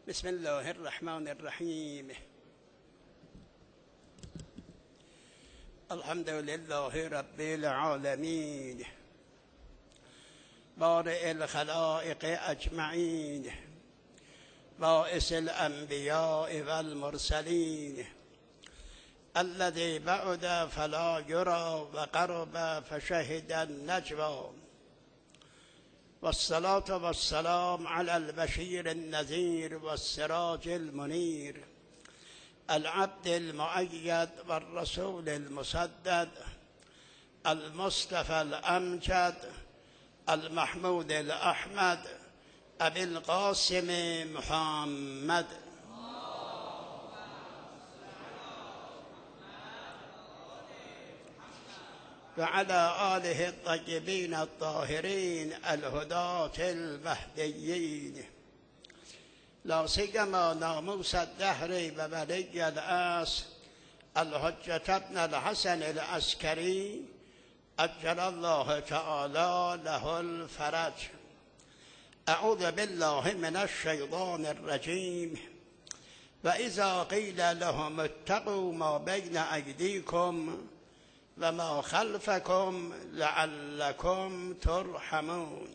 بسم الله الرحمن الرحیم. الحمد لله رب العالمین بارئ الخلائق اجمعین باعث الانبیاء والمرسلین الذي بعد فلا يرى وقرب فشهد النجوى والصلاة والسلام على البشير النذير والسراج المنير العبد المؤيد والرسول المسدد المصطفى الأمجد المحمود الأحمد أبي القاسم محمد وعلى آله الطيبين الطاهرين الهداة المهديين لا سيما ناموس الدهر وولي العصر الحجة ابن الحسن العسكري أجل الله تعالى له الفرج. أعوذ بالله من الشيطان الرجيم. وإذا قيل لهم اتقوا ما بين أيديكم وما خلفكم لعلكم ترحمون.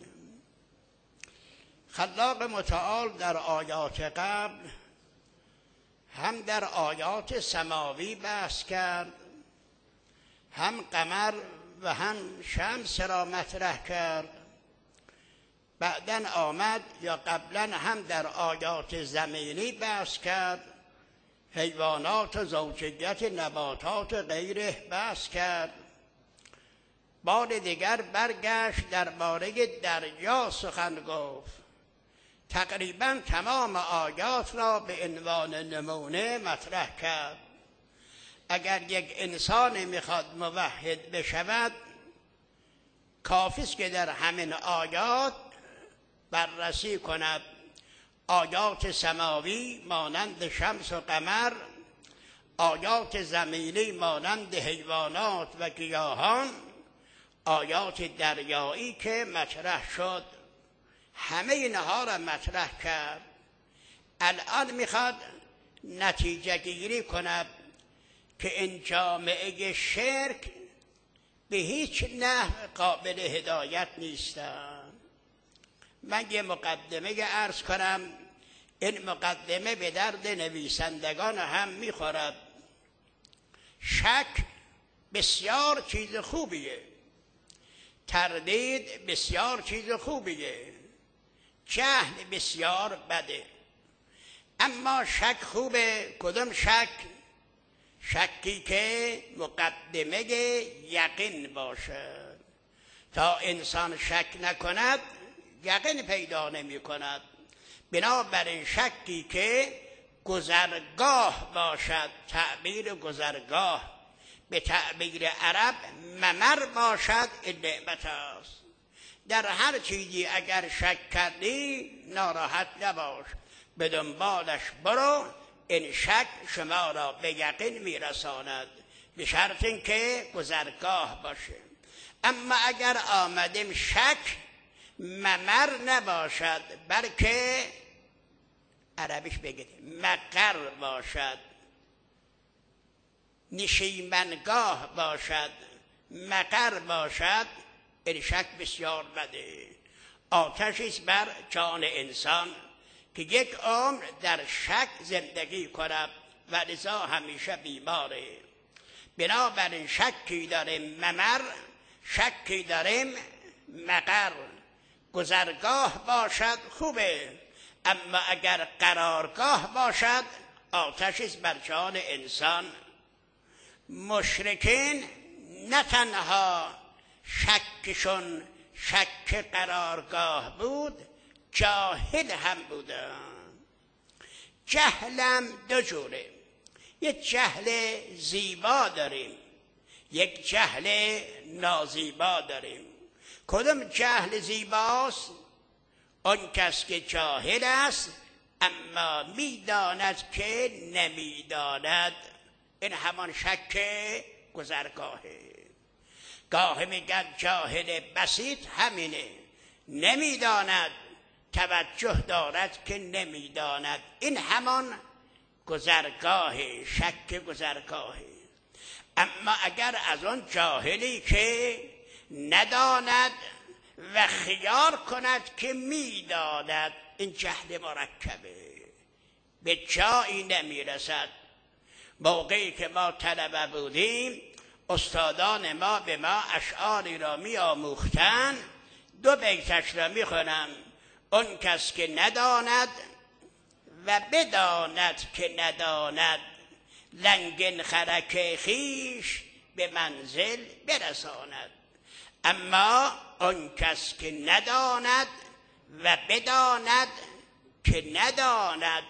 خلاق متعال در آیات قبل هم در آیات سماوی بحث کرد، هم قمر و هم شمس را مطرح کرد. بعداً آمد یا قبلاً هم در آیات زمینی بحث کرد، حیوانات و زوجیت نباتات و غیره بحث کرد. بار دیگر برگشت درباره دریا سخن گفت. تقریباً تمام آیات را به عنوان نمونه مطرح کرد. اگر یک انسان میخواد موحد بشود، کافی است که در همین آیات بررسی کند. آیات سماوی مانند شمس و قمر، آیات زمینی مانند حیوانات و گیاهان، آیات دریایی که مطرح شد، همه اینها را مطرح کرد. الان میخواد نتیجه گیری کند که این جامعه شرک به هیچ نحو قابل هدایت نیستند. من یه مقدمه عرض کنم، این مقدمه به درد نویسندگان هم میخورد. شک بسیار چیز خوبیه، تردید بسیار چیز خوبیه، جهل بسیار بده. اما شک خوبه. کدوم شک؟ شکی که مقدمه یقین باشد. تا انسان شک نکند یقین پیدا نمی کند. بنابراین شکی که گذرگاه باشد، تعبیر گذرگاه به تعبیر عرب ممر باشد، این نعمت است. در هر چیزی اگر شک کردی ناراحت نباش، به دنبالش برو. این شک شما را به یقین میرساند، به شرط اینکه گذرگاه باشه. اما اگر آمدیم شک ممر نباشد، بلکه عربیش بگید مقر باشد، نشیمنگاه باشد، مقر باشد، این شک بسیار بده. آتشی است بر جان انسان که یک عمر در شک زندگی کند و لذا همیشه بیماره. بنابراین شکی داریم ممر، شکی داریم مقر. گذرگاه باشد خوبه، اما اگر قرارگاه باشد آتشی است بر جان انسان. مشرکین نه تنها شکشون شک قرارگاه بود، جاهل هم بودن. جهلم دو جوره. یک جهل زیبا داریم، یک جهل نازیبا داریم. کدوم جهل زیباست؟ آن کس که جاهل است اما میداند که نمیداند. این همان شک گذرگاهه. گاه میگن جاهل بسیط همینه، نمیداند توجه دارد که نمیداند. این همان گذرگاه، شک گذرگاه. اما اگر از آن جاهلی که نداند و خیال کند که میداند، این جهل مرکبه، به جایی نمیرسد. موقعی که ما طلبه بودیم استادان ما به ما اشعاری را می آموختن، 2 بیتش را می خونم. اون کس که نداند و بداند که نداند، لنگن خرک خیش به منزل برساند. اما اون کس که نداند و بداند که نداند،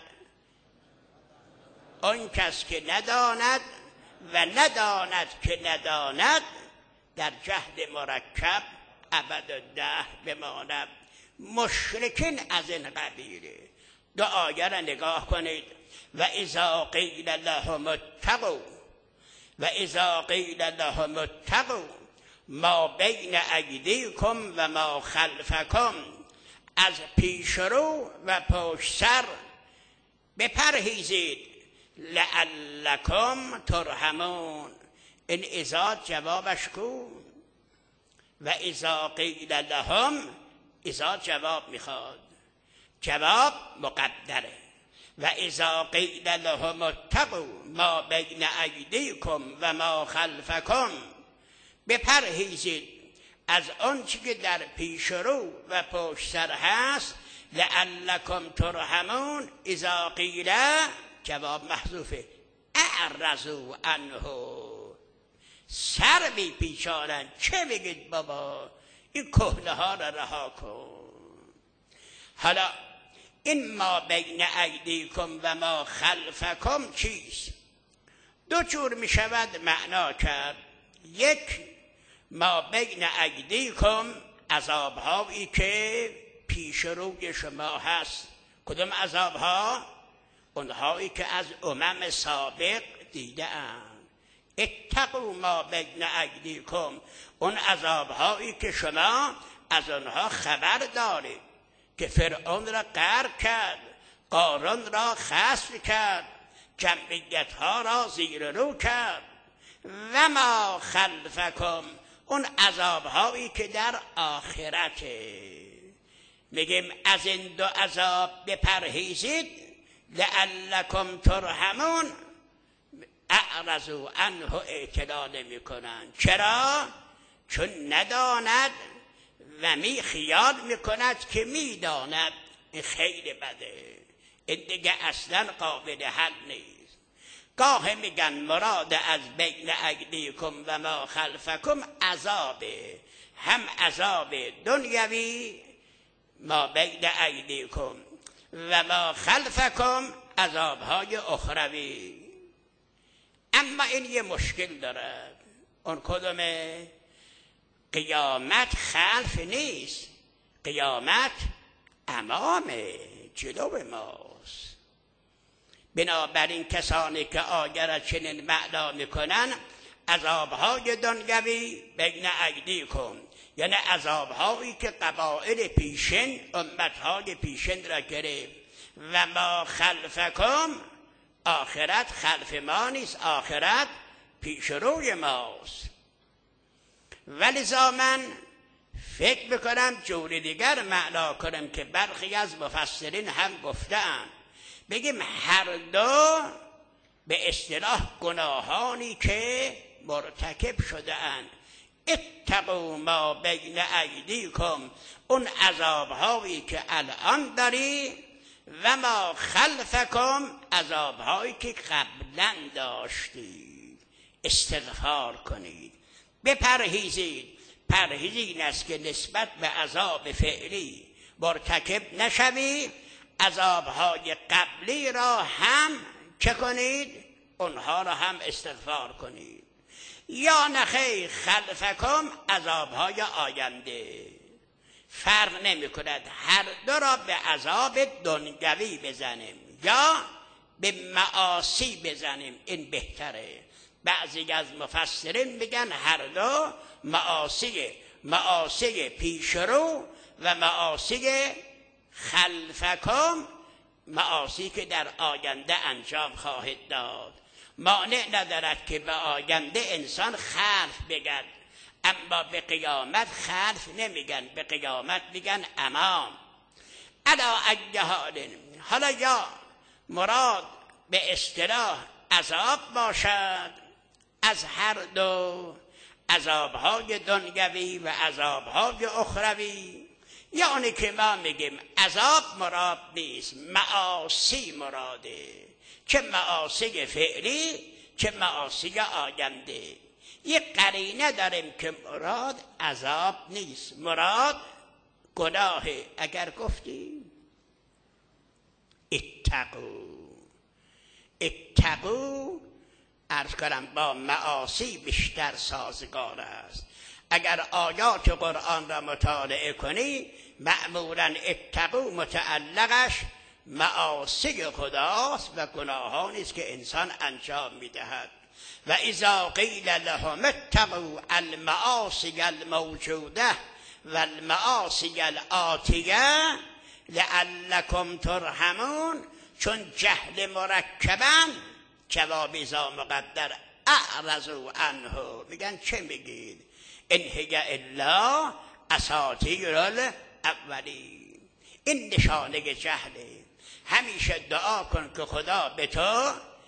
اون کس که نداند و نداند که نداند، در جهل مرکب ابدالدهر بماند. مشرکین از این قبیله. 2 آیه را نگاه کنید. و اذا قیل لهم اتقوا، و اذا قیل لهم اتقوا ما بین ایدیکم و ما خلفکم، از پیش رو و پشت سر بپرهیزید، لعلکم ترحمون. این اذا جوابش کن. و اذا قیل لهم، اذا جواب میخواد، جواب مقدره. و اذا قیل لهم اتقوا ما بین ایدیکم و ما خلفکم، بپرهیزید از آنچه که در پیش رو و پشت سر هست. لعلکم ترحمون، اذا قیل جواب محذوفه، اعرضوا عنه، سر میپیچانند. چه بگید بابا، این کهنه ها را رها کن. حالا این ما بین ایدیکم و ما خلفکم چیست؟ 2 جور می شود معنا کرد. 1 ما بین ایدیکم، عذابهایی که پیش روی شما هست. کدوم عذابها؟ اونهایی که از امم سابق دیده اند. اتقوا ما بین ایدیکم، اون عذابهایی که شما از آنها خبر دارید، که فرعون را غرق کرد، قارون را خسف کرد، جمعیت ها را زیر رو کرد. و ما خلفکم، اون عذابهایی که در آخرته. میگیم از این 2 عذاب بپرهیزید، لعلکم ترحمون. اعرضوا عنه، اعتنا نمی کنند. چرا؟ چون نداند و خیال میکند که میداند. این خیلی بده، این دیگه اصلا قابل حل نیست. گاه میگن مراد از بین ایدیکم و ما خلفکم عذابه، هم عذاب دنیوی ما بین ایدیکم و ما خلفکم، عذابهای اخروی. اما این یه مشکل دارد. اون کدومه؟ قیامت خلف نیست، قیامت امامه، جلو ماست. بنابراین کسانی که آیه را چنین معنا میکنن، عذابهای دنیوی بین ایدیکم، یعنی عذابهایی که قبایل پیشین، امتهای پیشین را گرفت. و ما خلفکم، آخرت خلف ما نیست، آخرت پیش روی ماست. ولذا من فکر بکنم جور دیگر معنا کنم که برخی از مفسرین هم گفتن، بگیم هر 2 به اصطلاح گناهانی که مرتکب شده اند. اتقوا ما بین ایدیکم، اون عذابهایی که الان داری، و ما خلفکم، عذابهایی که قبلا داشتید. استغفار کنید، بپرهیزید. پرهیز این است که نسبت به عذاب فعلی مرتکب نشوی، عذابهای قبلی را هم چه کنید؟ اونها را هم استغفار کنید. یا نخیر خلفکم، عذابهای آینده. فرق نمی کند، هر 2 را به عذاب دنیوی بزنیم یا به معاصی بزنیم، این بهتره. بعضی از مفسرین میگن هر 2 معاصی پیشرو و معاصی خلفکم، معاصی که در آینده انجام خواهد داد. مانع ندارد که به آینده انسان خلف بگن، اما به قیامت خلف نمیگن، به قیامت میگن امام. علا ای حال، حالا یا مراد به اصطلاح عذاب باشد، از هر دو، عذابهای دنیوی و عذابهای اخروی، یعنی که ما میگیم عذاب مراد نیست، معاصی مراده، چه معاصی فعلی چه معاصی آینده. یک قرینه داریم که مراد عذاب نیست، مراد گناهه. اگر گفتیم اتقو عرض کنم با معاصی بیشتر سازگار است. اگر آیات قرآن را مطالعه کنی، معمولاً اتقو متعلقش معاصی خداست و گناهانی است که انسان انجام میدهد. و اذا قیل لهم اتقوا المعاصی الموجوده و المعاصی الآتیه لعلکم ترحمون، چون جهل مرکبن، جواب اذا مقدر اعرضوا عنه، میگن چه میگید؟ ان هی الا اساطیر الاولین. این نشانه جهله. همیشه دعا کن که خدا به تو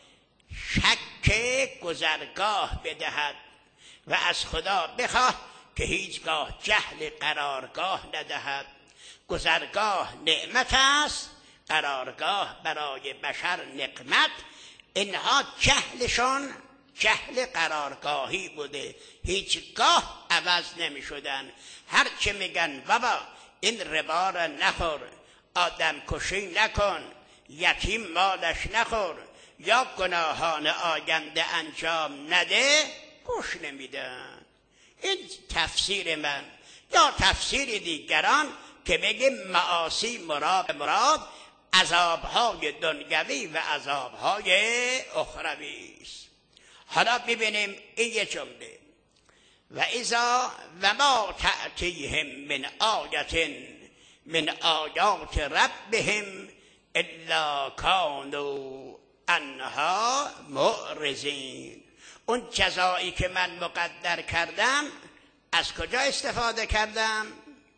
شک گذرگاه بدهد و از خدا بخواه که هیچگاه جهل قرارگاه ندهد. گذرگاه نعمت است، قرارگاه برای بشر نقمت. اینها جهلشون جهل قرارگاهی بوده، هیچگاه عوض نمی شدن. هرچه میگن بابا این ربا را نخور، آدم کشی نکن، یتیم مالش نخور، یا گناهان آینده انجام نده، گوش نمیدن. این تفسیر من. یا تفسیر دیگران که بگیم معاصی مراد عذابهای دنیوی و عذابهای اخروی است. حالا ببینیم این یه جمله: و اذا و ما تأتیهم من آیة من آیات ربهم الا کانوا عنها معرضین. اون جزایی که من مقدر کردم از کجا استفاده کردم؟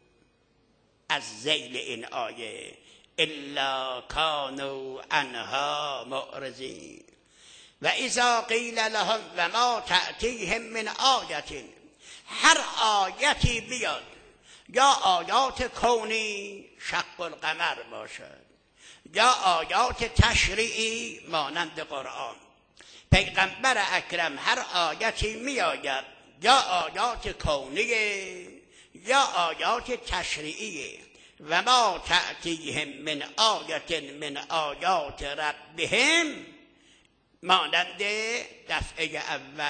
از ذیل این آیه الا کانوا عنها معرضین. و اذا قیل لهم و ما تأتیهم من آیة، هر آیتی بیاد، یا آیات کونی شق القمر باشد، یا آیات تشریعی مانند قرآن، پیغمبر اکرم هر آیتی می آید، یا آیات کونیه یا آیات تشریعیه. و ما تأتیهم من آیة من آیات ربهم، مانند دفعه اول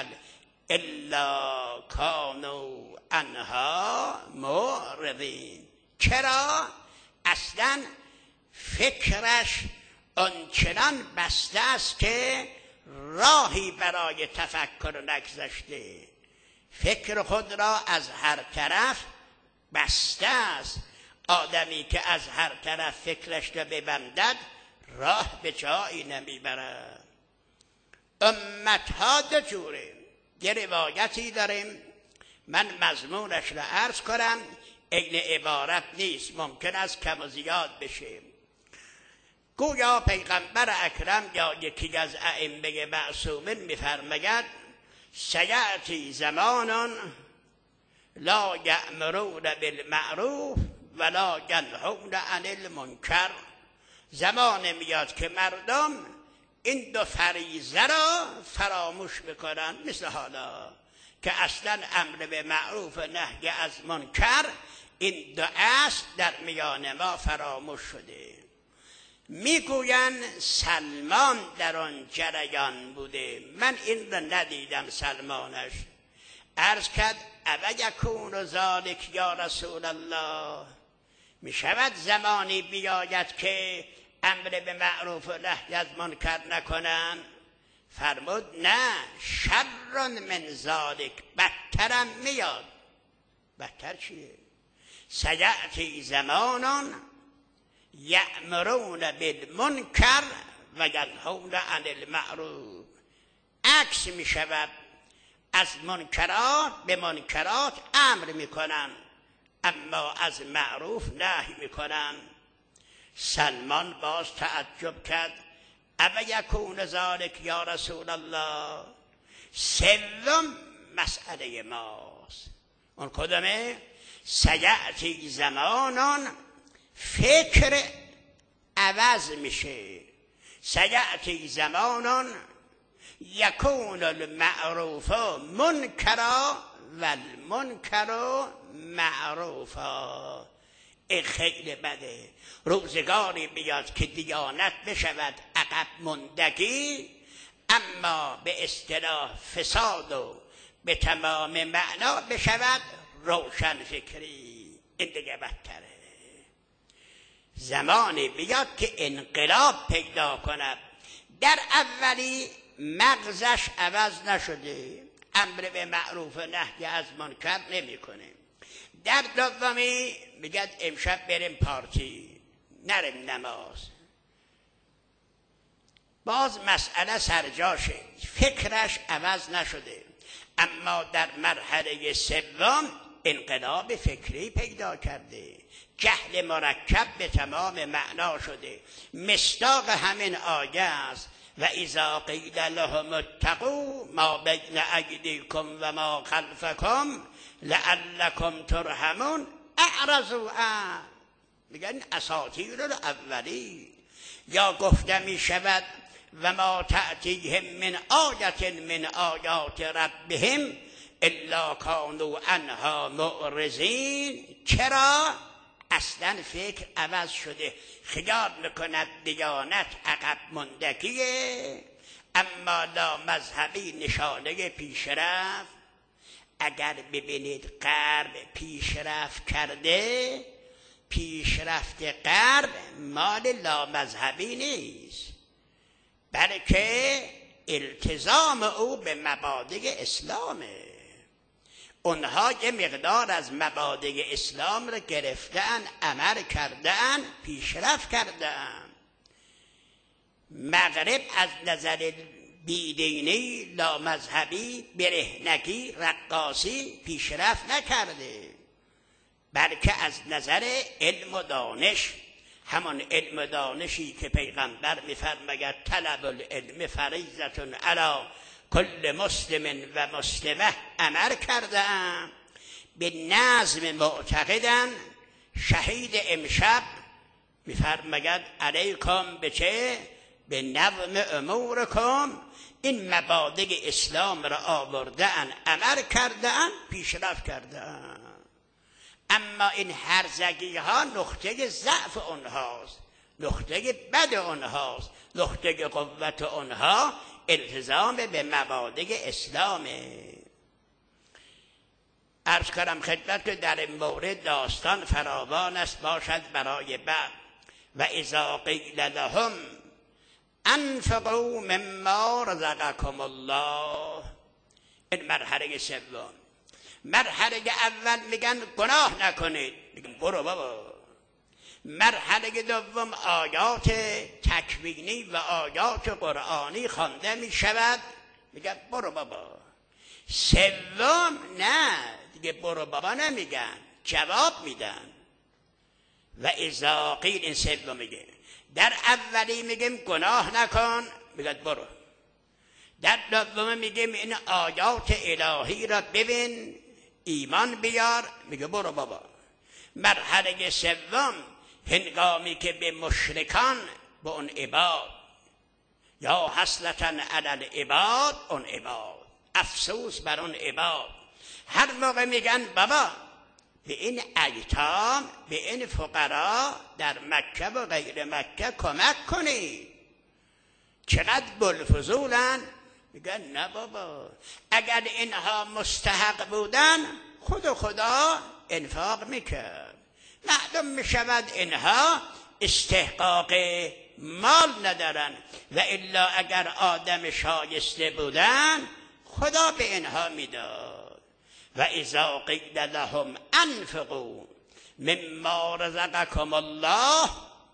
الا کانوا عنها معرضین. چرا؟ اصلا فکرش آنچنان بسته است که راهی برای تفکر نگذاشته. فکر خود را از هر طرف بسته است. آدمی که از هر طرف فکرش را ببندد راه به جایی نمیبرد. امتها دو جوره. یه روایتی داریم، من مضمونش را عرض کنم، عین عبارت نیست، ممکن است کم و زیاد بشه. گویا پیغمبر اکرم یا یکی از ائمه معصومین میفرماید سیأتی زمان لا یأمرون بالمعروف ولا ینهون عن المنکر. زمان میاد که مردم این دو فریضه را فراموش میکنن، مثل حالا که اصلا امر به معروف و نهی از منکر، این دو اصل در میان ما فراموش شده. میگوین سلمان در آن جریان بوده، من این را ندیدم سلمانش. عرض کرد او یکون ذلک یا رسول الله، میشود زمانی بیاید که امر به معروف و نهی از منکر نکنن؟ فرمود نه، شر من ذلک، بدترم میاد. بدتر چیه؟ سیأتی زمانان یأمرون بالمنکر و ینهون عن المعروف. عکس می شود، از منکرات به منکرات امر می کنن اما از معروف نهی می کنن. سلمان باز تعجب کرد، اما یکون ذالک یا رسول الله؟ سوم مسئله ماست. اون کدومه؟ سیأتی زمانان فکر عوض میشه. سیأتی زمانان یکون المعروف منکرا و المنکر معروفا. این خیلی بده. روزگاری بیاد که دیانت بشود عقب ماندگی، اما به اصطلاح فساد و به تمام معنا بشود روشن فکری. این دیگه بدتره. زمانی بیاد که انقلاب پیدا کند. در اولی مغزش عوض نشده، امر به معروف و نهی از منکر نمیکنه. در دومی میگه امشب بریم پارتی، نریم نماز. باز مسئله سرجاشه، فکرش عوض نشده. اما در مرحله سوم انقلاب فکری پیدا کرده، جهل مرکب به تمام معنا شده. مصداق همین آیه است: و اذا قیل لهم اتقوا ما بین ایدیکم و ما خلفکم لعلکم ترحمون اعرضوا عنه. میگن اساطیر الاولی. یا گفته می شود و ما تأتیهم من آیت من آیات ربهم الا کانوا عنها معرضین. چرا؟ اصلا فکر عوض شده، خیال میکند دیانت عقب ماندگیه، اما لا مذهبی نشانه پیشرفت. اگر ببینید غرب پیشرفت کرده، پیشرفت غرب مال لا مذهبی نیست، بلکه التزام او به مبادئ اسلامه. اونها یه مقدار از مبادئ اسلام رو گرفتن، عمل کردن، پیشرفت کردن. مغرب از نظر بیدینی، لامذهبی، برهنگی، رقاصی پیشرفت نکرده، بلکه از نظر علم و دانش، همون علم و دانشی که پیغمبر می‌فرماید طلب العلم فریضة علی کل مسلم و مسلمه عمل کردم. به نظم معتقدن. شهید امشب می‌فرماید علیکم به چه؟ به نظم امورکم. این مبادئ اسلام را آوردن، عمل کردن، پیشرفت کردن. اما این هرزگی ها نقطه ضعف اونهاست، نقطه بد اونهاست. نقطه قوت اونها التزام به مبادئ اسلامه. عرض کردم خدمت که در این مورد داستان فراوان است باشد برای بعد. و اذا قیل لهم انفقوا مما رزقکم الله. این مرحله سوم. مرحله اول میگن گناه نکنید، میگن برو بابا. مرحله دوم آیات تکوینی و آیات قرآنی خوانده می شود، میگن برو بابا. سوم نه دیگه برو بابا نمیگن، جواب میدن. و اذا قیل، این سوم میگه. در اولی میگیم گناه نکن، میگن برو. در دوم میگیم این آیات الهی را ببین، ایمان بیار، میگه برو بابا. مرحله سوم هنگامی که به مشرکان، به اون عباد، یا حسرتن علی العباد، اون عباد، افسوس بر اون عباد، هر موقع میگن بابا به این ایتام، به این فقرا در مکه و غیر مکه کمک کنی. چقدر بلفضولن. میگن نه بابا، اگر اینها مستحق بودن خدا انفاق میکرد. معلوم میشود اینها استحقاق مال ندارن، و الا اگر آدم شایسته بودن خدا به اینها میداد. و اذا قیل لهم انفقوا مما رزقکم الله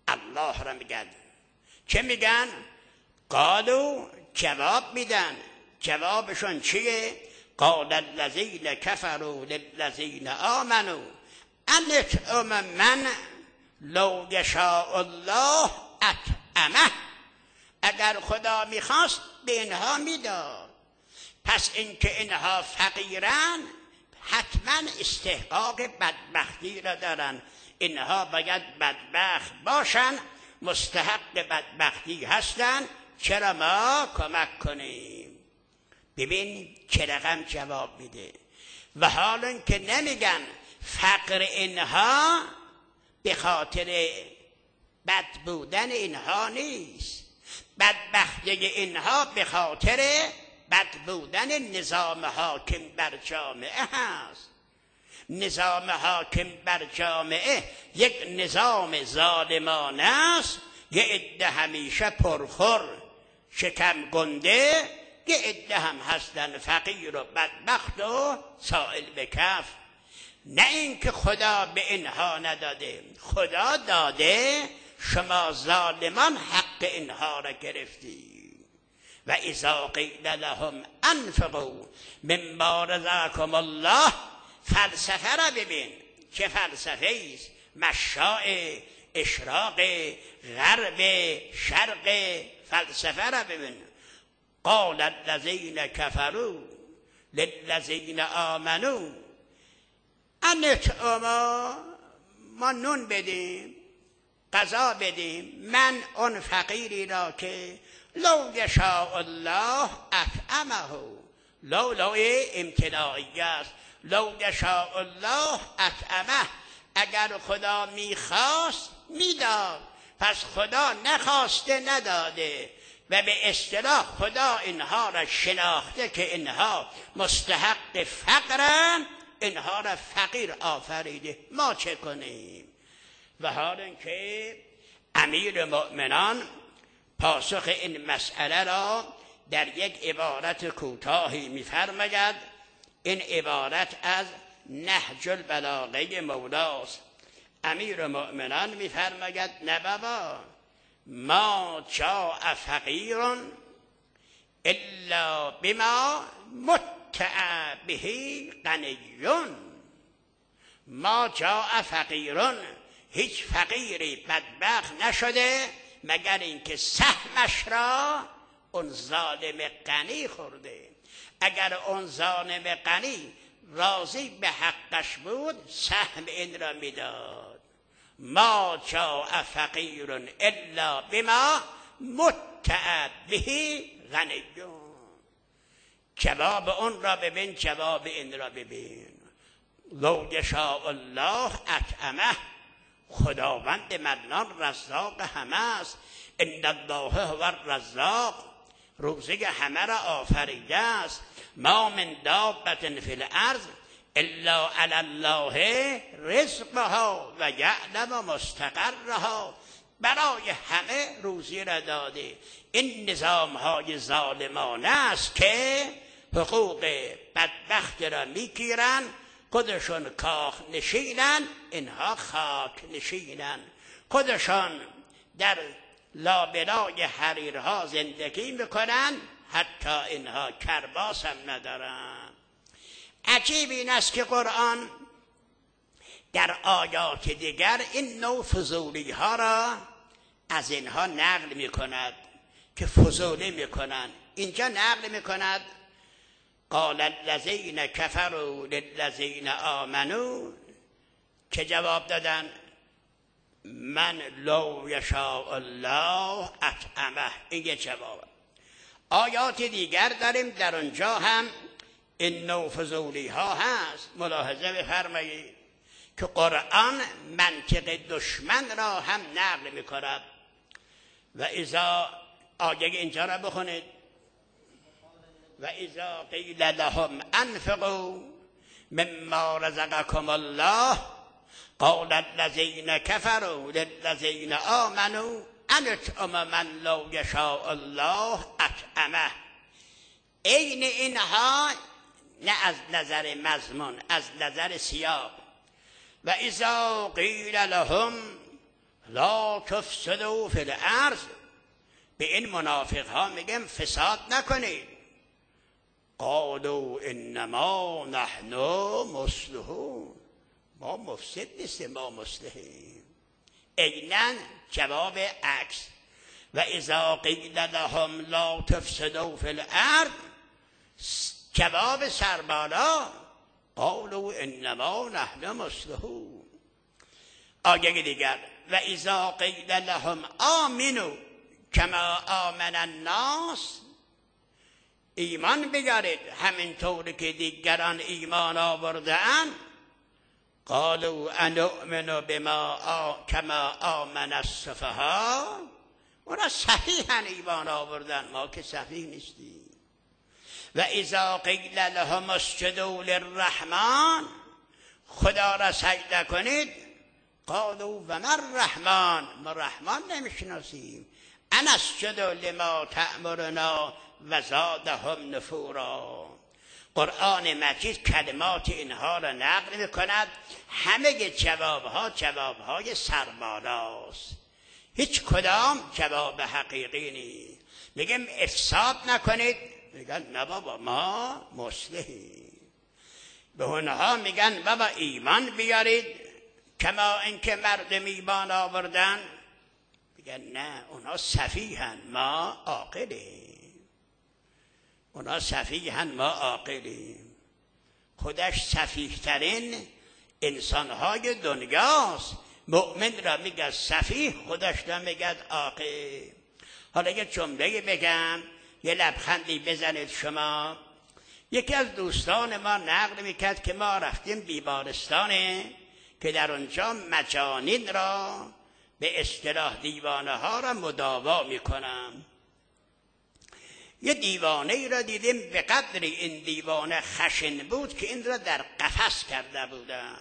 الله را میگن. چه میگن؟ قالو، جواب میدن. جوابشون چیه؟ قال الذین کفروا للذین آمنوا انطعم من لو یشاء الله اطعمه. اگر خدا میخواست به اینها میداد. پس اینکه اینها فقیرن حتما استحقاق بدبختی را دارن. اینها باید بدبخت باشن، مستحق بدبختی هستن. چرا ما کمک کنیم؟ ببین چه رقم جواب میده. و حالا که نمیگن فقر اینها به خاطر بد بودن اینها نیست، بدبختی اینها به خاطر بد بودن نظام حاکم بر جامعه هست. نظام حاکم بر جامعه یک نظام ظالمانه است. یه عده همیشه پرخور شکم گنده، یه عده هم هستن فقیر و بدبخت و سائل به کف. نه اینکه خدا به اینها نداده، خدا داده، شما ظالمان حق اینها را گرفتی. و اذا قیل لهم انفقوا مما رزقکم الله، فلسفه را ببین چه فلسفه است. مشاء، اشراق، غرب، شرق، فلسفه را ببین. قال الذین کفروا للذین آمنوا انطعما، ما نون بدیم، غذا بدیم، من اون فقیری را که لو یشاء الله اطعمه. لو امتناعی است. لو یشاء الله اطعمه. اگر خدا میخواست میداد. پس خدا نخواسته نداده. و به اصطلاح خدا اینها را شناخته که اینها مستحق فقرن، اینها را فقیر آفریده. ما چه کنیم؟ و حالا که امیر مؤمنان پاسخ این مسئله را در یک عبارت کوتاهی می‌فرماید. این عبارت از نهج البلاغه مولاست. امیر مؤمنان می‌فرماید نه بابا، ما جاء فقیر الا بما متع به غنی. ما جاء فقیرون، هیچ فقیری بدبخت نشده مگر اینکه سهمش را اون ظالم غنی خورده. اگر اون ظالم غنی راضی به حقش بود سهم این را میداد. ما جاء فقیر الا بما متع به غنی. جواب اون را ببین، جواب این را ببین. لو یشاء الله اطعمه. خداوند منان رزاق همه است. ان الله هو الرزاق، روزی همه را آفریده است. ما من دابة فی الارض الا علی الله رزقها و یعلم مستقرها. برای همه روزی را داده. این نظام های ظالمانه است که حقوق بدبخت را میگیرن، خودشون کاخ نشینن، اینها خاک نشینن. خودشون در لابلای حریرها زندگی میکنن، حتی اینها کرباس هم ندارن. عجیب این است که قرآن در آیات دیگر این نوع فضولی ها را از اینها نقل میکند که فضولی میکنن. اینجا نقل میکند قال الذین کفروا للذین آمنوا. که جواب دادن؟ من لو یشاء الله اطعمه. این یه جواب. آیات دیگر داریم در اونجا هم این نوع فضولی ها هست. ملاحظه بفرمایید که قرآن منطق دشمن را هم نقل میکند. و اذا، آیه اینجا را بخونید، و اذا قیل لهم انفقوا مما رزقکم الله قال الذین کفروا للذین آمنوا انطعم من لو یشاء الله اطعمه. عین اینها، نه از نظر مضمون، از نظر سیاق. و اذا قیل لهم لا تفسدوا فی الارض، به این منافق ها میگم فساد نکنید. قالوا انما نحن مصلحون، ما مفسد نیستیم، ما مصلحیم. عیناً جواب عکس. و اذا قیل لهم لا تفسدوا فی الارض، جواب سربالا قالوا انما نحن مصلحون. آیه دیگر و اذا قیل لهم آمنوا کما آمن الناس، ایمان بیارید همینطور که دیگران ایمان آورده‌اند. قالوا انؤمن بما کما آمن السفهاء، اونا صحیحاً ایمان آوردن، ما که صحیح نیستیم. و اذا قیل لهم اسجدوا للرحمن، خدا را سجده کنید. قالوا و ما الرحمن، ما رحمان نمیشناسیم. انا اسجد لما تأمرنا و زادهم نفورا. قرآن مجید کلمات اینها را نقل میکند. همه جوابهای سربالاست، هیچ کدام جواب حقیقی نیست. میگم افساد نکنید، میگن نه بابا ما مصلحیم. به اونها میگن بابا ایمان بیارید کما اینکه مردم ایمان آوردن، میگن نه اونا سفیهن ما عاقلیم. اونا سفیهن ما عاقلیم. خودش سفیه ترین انسانهای دنیاست. مؤمن را میگه سفیه، خودش را میگه عاقل. حالا یه جمله بگم، یه لبخندی بزنید شما. یکی از دوستان ما نقل میکرد که ما رفتیم بیمارستانه که در اونجا مجانین را به اصطلاح دیوانه ها را مداوا میکنم. یه دیوانه ای را دیدیم به قدری این دیوانه خشن بود که این را در قفس کرده بودن،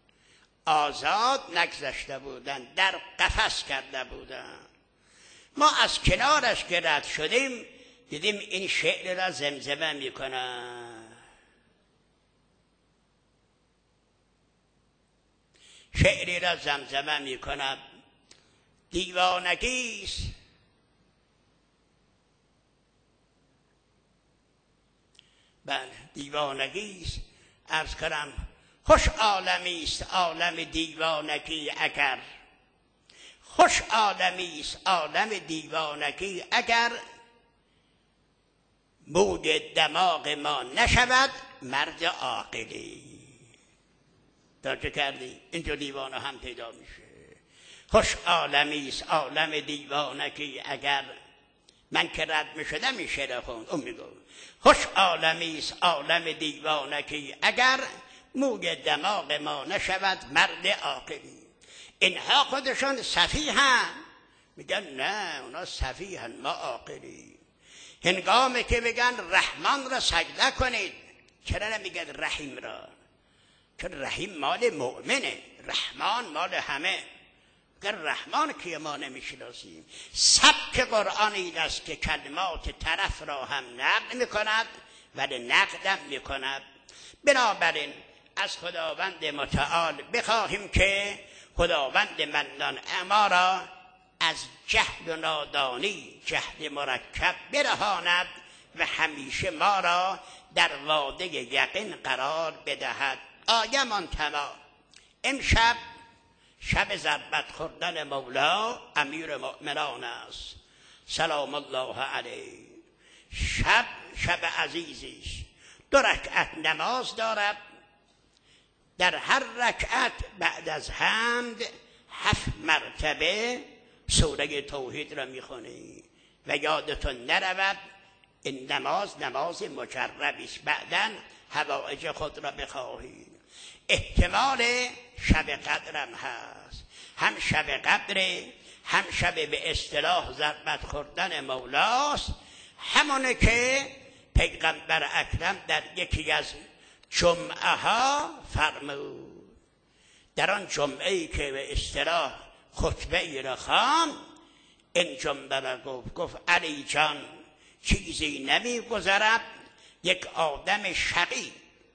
آزاد نگذاشته بودن، در قفس کرده بودن. ما از کنارش که رد شدیم دیدیم این شعر را زمزمه میکنن. شعری را زمزمه میکند. دیوانگیست بله دیوانگیست، عرض کنم خوش عالمیست عالم دیوانگی اگر، خوش عالمیست عالم دیوانگی اگر، موج دماغ ما نشود مرد عاقلی. توجه کردی؟ اینجا دیوانه هم پیدا میشه. خوش عالمیست عالم دیوانگی اگر، من که رد میشدم این شعر خوند، اون میگو خوش عالمیست عالم دیوانگی اگر، موج دماغ ما نشود مرد عاقلی. اینها خودشان سفیهن، میگن نه اونا سفیهن ما عاقلی. هنگامی که میگن رحمان را سجده کنید، چرا نمیگن رحیم را؟ چون رحیم مال مؤمنه، رحمان مال همه. اگر رحمان که ما نمیشناسیم. سبک قرآن این است که کلمات طرف را هم نقل میکند ولی نقدم میکند. بنابراین از خداوند متعال بخواهیم که خداوند منان ما را از جهل و نادانی، جهل مرکب برهاند و همیشه ما را در واده یقین قرار بدهد. آیه من تمام. امشب شب ضربت خوردن مولا امیر مؤمنان است سلام الله علیه. شب عزیزی است. 2 رکعت نماز دارد. در هر رکعت بعد از حمد 7 مرتبه سوره توحید را میخونی و یادتون نرود این نماز مجربی است. بعداً حوائج خود را بخواهی. احتمال شب قدرم هست، هم شب قدر هم شب به اصطلاح ضربت خوردن مولاست. همونه که پیغمبر اکرم در یکی از جمعه ها فرمود. در آن جمعه ای که به اصطلاح خطبه ای را خواند، این جمله را گفت علی جان چیزی نمی گذرد یک آدم شقی،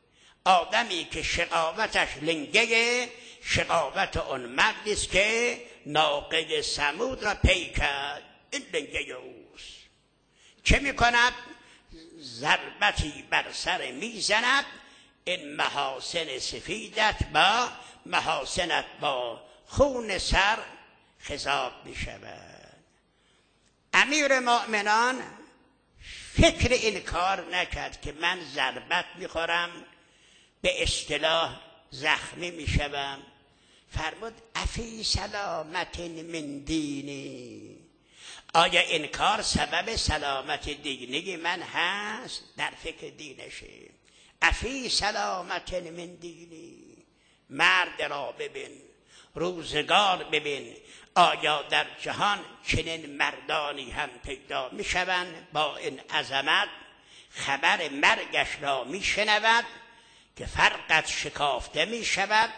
آدمی که شقاوتش لنگه شقاوت اون مردی است که ناقه ثمود را پی کرد. این لنگه اوست. چه میکند؟ ضربتی بر سر میزند. این محاسن سفیدت با محاسنت با خون سر خضاب میشود. امیر مؤمنان فکر این کار نکرد که من ضربت میخورم، به اصطلاح زخمی میشوم. فرمود افی سلامت من دینی، آیا این کار سبب سلامت دینی من هست؟ در فکر دینشه. افی سلامت من دینی، مرد را ببین، روزگار ببین، آیا در جهان چنین مردانی هم پیدا میشوند با این عظمت؟ خبر مرگش را میشنود که فرقت شکافته میشود.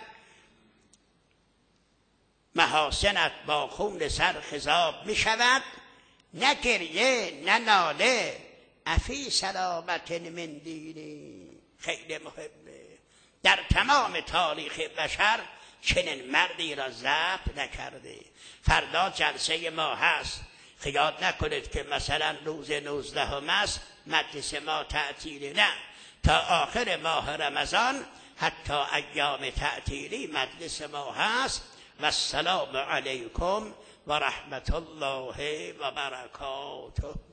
محاسنت با خون سر خضاب میشود. نه گریه نه ناله، افی سلامت من دینی. خیلی مهمه. در تمام تاریخ بشر چنین مردی را ضبط نکرده. فردا جلسه ما هست، خیال نکنید که مثلا روز 19 است مجلس ما تعطیلی. نه، تا آخر ماه رمضان حتی ایام تعطیلی مجلس ما هست. و السلام علیکم و رحمت الله و برکاته.